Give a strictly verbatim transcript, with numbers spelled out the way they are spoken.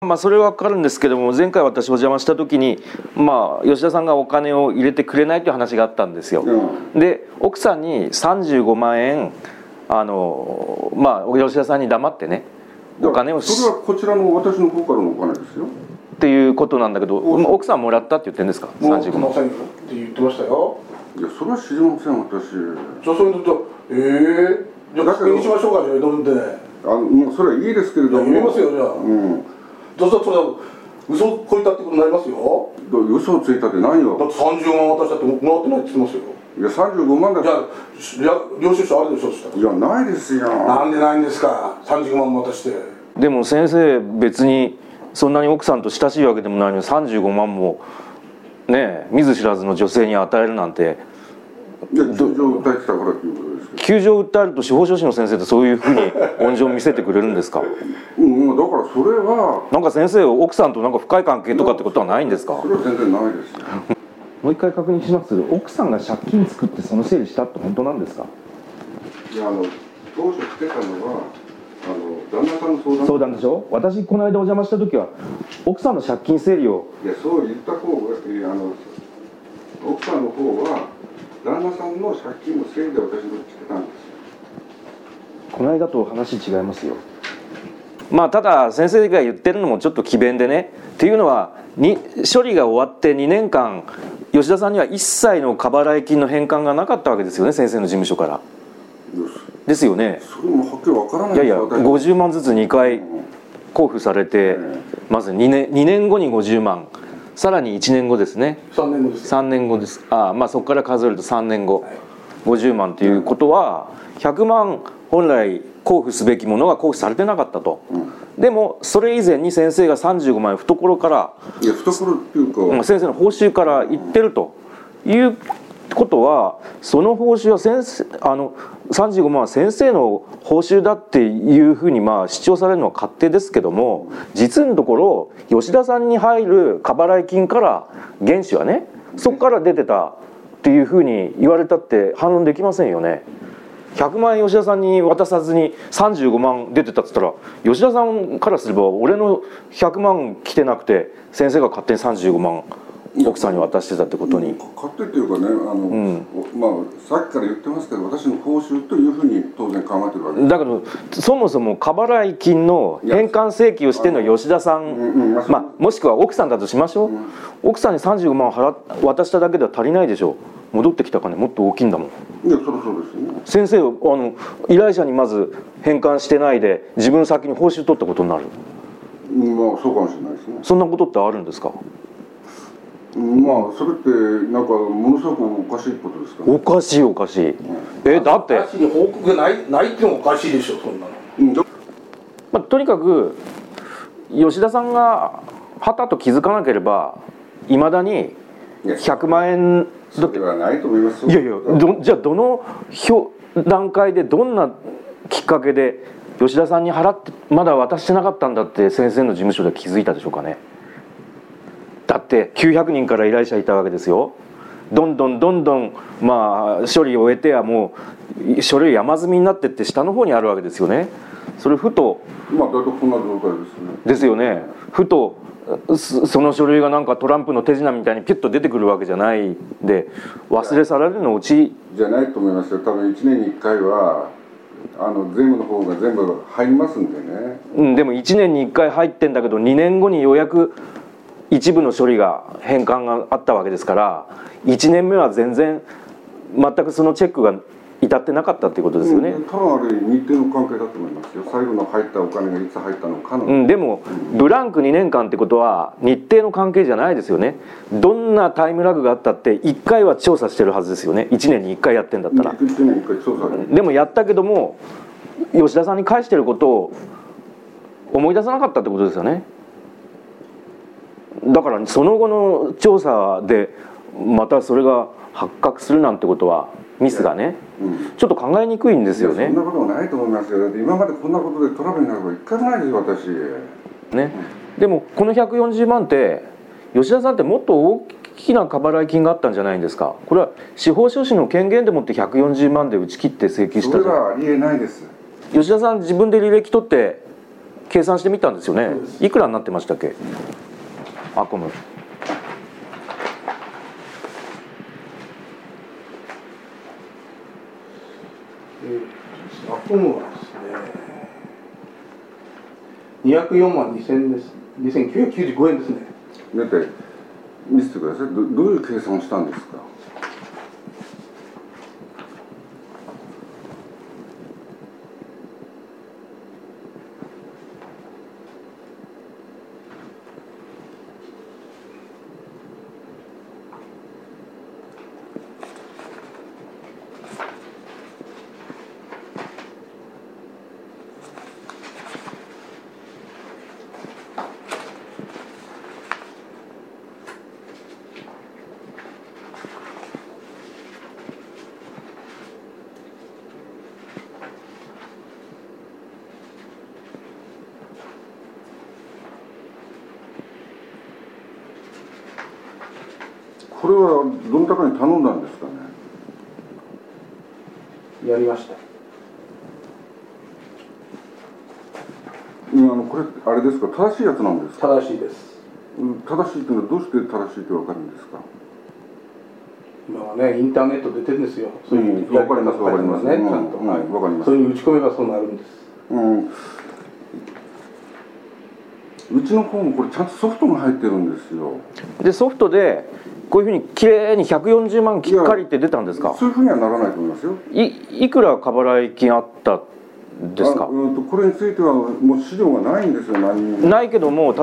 まあそれは分かるんですけども、前回私お邪魔した時に、まあ、吉田さんがお金を入れてくれないという話があったんですよ。うん、で奥さんにさんじゅうごまんえんあの、まあ、吉田さんに黙ってねお金をそれはこちらの私の方からのお金ですよっていうことなんだけど、奥さんもらったって言ってるんですか？ さんじゅうごまんって言ってましたよ。 いやそれは知りません私。 じゃあそれとええー、じゃあ確認しましょうか。じゃあどんであのもうそれはいいですけれども。 言いますよじゃあ。うんだってそれは嘘をこいたってことになりますよ。 嘘をついたって何よ。 だってさんじゅうごまん渡したってもらってないって言ってますよ。 いやさんじゅうごまんだ。 じゃあ領収書あるでしょ。 いやないですよ。 なんでないんですか。さんじゅうごまん渡して。 でも先生別にそんなに奥さんと親しいわけでもないのにさんじゅうごまんもね見ず知らずの女性に与えるなんて。 いや窮状を訴えてたからっていうことですけど。 窮状を訴えると司法書士の先生ってそういうふうに温情を見せてくれるんですか？ うん、だからそれはなんか先生奥さんとなんか深い関係とかってことはないんですか？ それは全然ないですよ。 もう一回確認します。奥さんが借金作ってその整理したって本当なんですか？ いやあの当初来てたのはあの旦那さんの相談相談でしょ。私この間お邪魔した時は奥さんの借金整理をいやそう言った方があの奥さんの方は旦那さんの借金のせいで私の来てたんですよ。 この間と話違いますよ。まあただ先生が言ってるのもちょっと詭弁でねっていうのはに処理が終わってにねんかん吉田さんには一切の過払い金の返還がなかったわけですよね先生の事務所から。ですよね。 それもはっきりわからない。 いやいやごじゅうまんずつにかい交付されて、まず 2, 年にねんごにごじゅうまん、さらにいちねんごですね。 さんねんごです。 さんねんごです。ああまあそこから数えるとさんねんご、はい、ごじゅうまんということはひゃくまん本来交付すべきものが交付されてなかったと、うん、でもそれ以前に先生がさんじゅうごまんえん懐からいや懐っていうか先生の報酬から言ってるということは、その報酬は先生あのさんじゅうごまんは先生の報酬だっていうふうにまあ主張されるのは勝手ですけども、実のところ吉田さんに入る過払い金から原資はねそこから出てたっていうふうに言われたって反論できませんよね。ひゃくまんえん吉田さんに渡さずにさんじゅうごまん出てたっつったら吉田さんからすれば俺のひゃくまん来てなくて先生が勝手にさんじゅうごまん奥さんに渡してたってことに。 勝手っていうかねあの、うん、まあさっきから言ってますけど私の報酬というふうに当然考えてるわけです。 だけどそもそも過払い金の返還請求をしてるのは吉田さん、うんうん、まあ、もしくは奥さんだとしましょう、うん、奥さんにさんじゅうごまん払渡しただけでは足りないでしょう。戻ってきた金もっと大きいんだもん。 いやそりゃそうですよね。 先生あの依頼者にまず返還してないで自分先に報酬取ったことになる。 まあそうかもしれないですね。 そんなことってあるんですか？ まあそれってなんかものすごくおかしいことですかね。 おかしいおかしい、うん、えだって私に報告がないないってのもおかしいでしょそんなの、うん、 まあ、とにかく吉田さんがはたと気づかなければいまだにひゃくまんえんだってはないと思います。 いやいやどじゃあどの段階でどんなきっかけで吉田さんに払ってまだ渡してなかったんだって先生の事務所で気づいたでしょうかね。だってきゅうひゃくにんから依頼者いたわけですよ。どんどんどんどんまあ処理を終えてはもう書類山積みになってって下の方にあるわけですよね。それふとまあ大体こんな状態ですね。 ですよね。ふとその書類がなんかトランプの手品みたいにピュッと出てくるわけじゃないで忘れ去られるのうちじゃないと思いますよ。多分いちねんにいっかいはあの税務の方が全部入りますんでね、 うん、でもいちねんにいっかい入ってんだけどにねんごにようやく一部の処理が返還があったわけですからいちねんめは全然全くそのチェックが至ってなかったっていうことですよね。 多分あれ日程の関係だと思いますよ。最後の入ったお金がいつ入ったのかの、 うん、でも、うん、ブランクにねんかんってことは日程の関係じゃないですよね。どんなタイムラグがあったっていっかいは調査してるはずですよね。いちねんにいっかいやってんだったら。 いちねんにいっかい調査でもやったけども吉田さんに返してることを思い出さなかったってことですよね。だからその後の調査でまたそれが発覚するなんてことはミスがね、うん、ちょっと考えにくいんですよね。 そんなこともないと思いますよ。だって今までこんなことでトラブルになること一回もないですよ私ね、 うん、でもこのひゃくよんじゅうまんって吉田さんってもっと大きな過払い金があったんじゃないんですか。これは司法書士の権限でもってひゃくよんじゅうまんで打ち切って請求したじゃん。 それはありえないです。 吉田さん自分で履歴取って計算してみたんですよね。いくらになってましたっけ、アコム。 アコムはですね、にひゃくよんまんにせんです。にせんきゅうひゃくきゅうじゅうごえんですね。 だって見せてください。どどういう計算をしたんですか。これはどの高に頼んだんですかね。 やりました。 今あのこれあれですか、正しいやつなんですか。 正しいです。 うん正しいというのはどうして正しいってわかるんですか。 今はね、インターネット出てるんですよ。そういううんわかりますわかりますね、ちゃんと。 うんはいわかりますそれに打ち込めばそうなるんです。 うんうちの方もこれちゃんとソフトが入ってるんですよ。 でソフトでこういうふうにきれいにひゃくよんじゅうまんきっかりって出たんですか。 そういうふうにはならないと思いますよ。 いいくら過払い金あったんですか。 あうんとこれについてはもう資料がないんですよ、何にも。 ないけども